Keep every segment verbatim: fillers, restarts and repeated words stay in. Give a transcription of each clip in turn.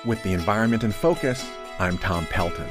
With the Environment in Focus, I'm Tom Pelton.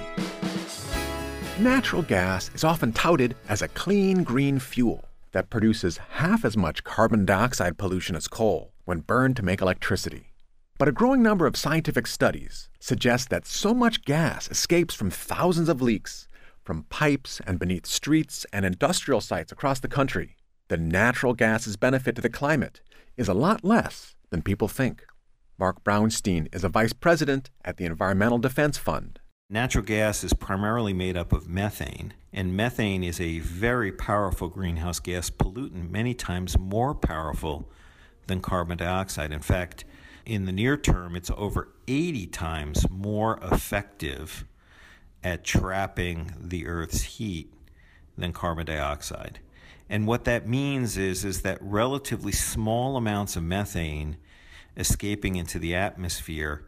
Natural gas is often touted as a clean, green fuel that produces half as much carbon dioxide pollution as coal when burned to make electricity. But a growing number of scientific studies suggest that so much gas escapes from thousands of leaks, from pipes and beneath streets and industrial sites across the country, that natural gas's benefit to the climate is a lot less than people think. Mark Brownstein is a vice president at the Environmental Defense Fund. Natural gas is primarily made up of methane, and methane is a very powerful greenhouse gas pollutant, many times more powerful than carbon dioxide. In fact, in the near term, it's over eighty times more effective at trapping the Earth's heat than carbon dioxide. And what that means is, is that relatively small amounts of methane escaping into the atmosphere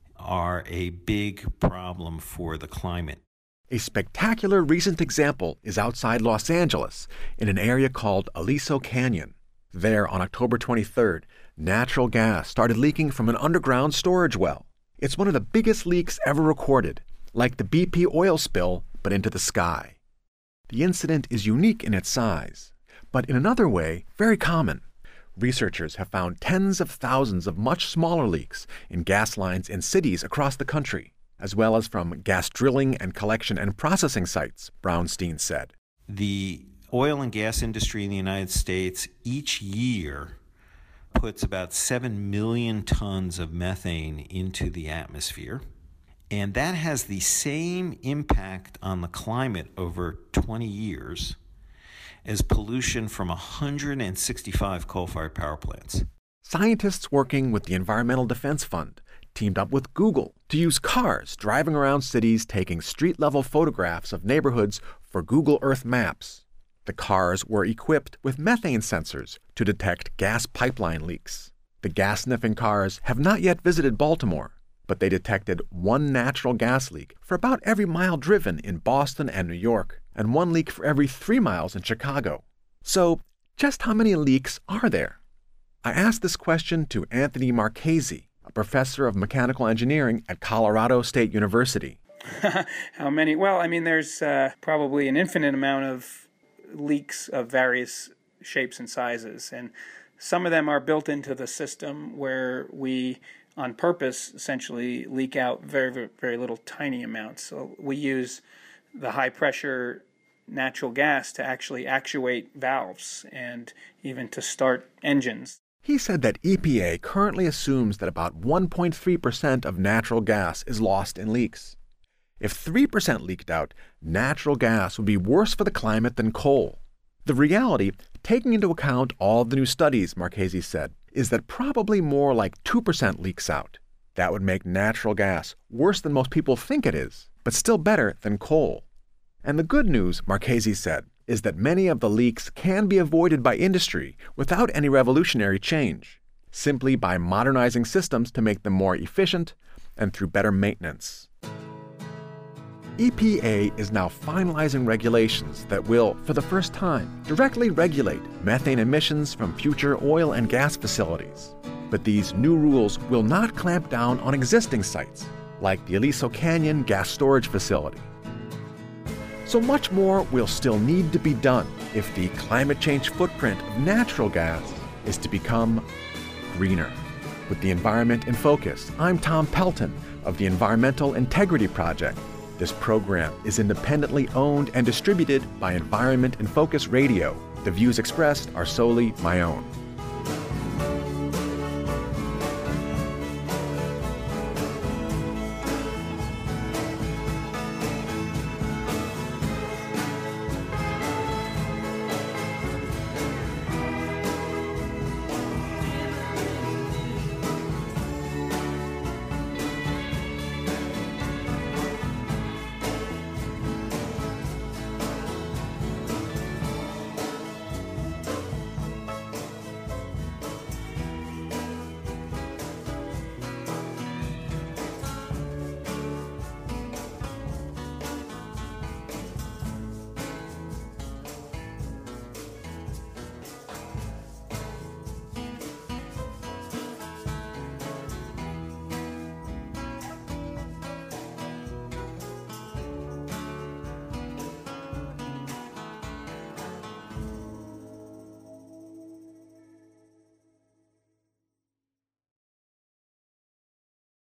are a big problem for the climate. A spectacular recent example is outside Los Angeles in an area called Aliso Canyon. There, on October twenty-third, natural gas started leaking from an underground storage well. It's one of the biggest leaks ever recorded, like the B P oil spill, but into the sky. The incident is unique in its size, but in another way, very common. Researchers have found tens of thousands of much smaller leaks in gas lines in cities across the country, as well as from gas drilling and collection and processing sites, Brownstein said. The oil and gas industry in the United States each year puts about seven million tons of methane into the atmosphere, and that has the same impact on the climate over twenty years as pollution from one hundred sixty-five coal-fired power plants. Scientists working with the Environmental Defense Fund teamed up with Google to use cars driving around cities taking street-level photographs of neighborhoods for Google Earth Maps. The cars were equipped with methane sensors to detect gas pipeline leaks. The gas-sniffing cars have not yet visited Baltimore, but they detected one natural gas leak for about every mile driven in Boston and New York, and one leak for every three miles in Chicago. So, just how many leaks are there? I asked this question to Anthony Marchese, a professor of mechanical engineering at Colorado State University. How many? Well, I mean, there's uh, probably an infinite amount of leaks of various shapes and sizes, and some of them are built into the system where we, on purpose, essentially leak out very, very, very little tiny amounts. So we use the high-pressure natural gas to actually actuate valves and even to start engines. He said that E P A currently assumes that about one point three percent of natural gas is lost in leaks. If three percent leaked out, natural gas would be worse for the climate than coal. The reality, taking into account all the new studies, Marchese said, is that probably more like two percent leaks out. That would make natural gas worse than most people think it is, but still better than coal. And the good news, Marchese said, is that many of the leaks can be avoided by industry without any revolutionary change, simply by modernizing systems to make them more efficient and through better maintenance. E P A is now finalizing regulations that will, for the first time, directly regulate methane emissions from future oil and gas facilities. But these new rules will not clamp down on existing sites, like the Aliso Canyon gas storage facility. So much more will still need to be done if the climate change footprint of natural gas is to become greener. With the Environment in Focus, I'm Tom Pelton of the Environmental Integrity Project. This program is independently owned and distributed by Environment in Focus Radio. The views expressed are solely my own.